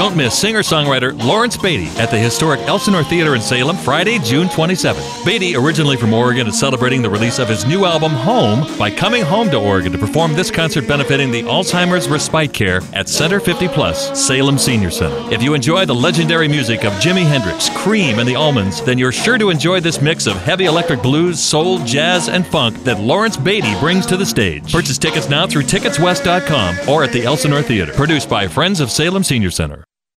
Don't miss singer-songwriter Lawrence Beatty at the historic Elsinore Theater in Salem, Friday, June 27th. Beatty, originally from Oregon, is celebrating the release of his new album, Home, by coming home to Oregon to perform this concert benefiting the Alzheimer's Respite Care at Center 50 Plus, Salem Senior Center. If you enjoy the legendary music of Jimi Hendrix, Cream, and the Allmans, then you're sure to enjoy this mix of heavy electric blues, soul, jazz, and funk that Lawrence Beatty brings to the stage. Purchase tickets now through Ticketswest.com or at the Elsinore Theater. Produced by Friends of Salem Senior Center.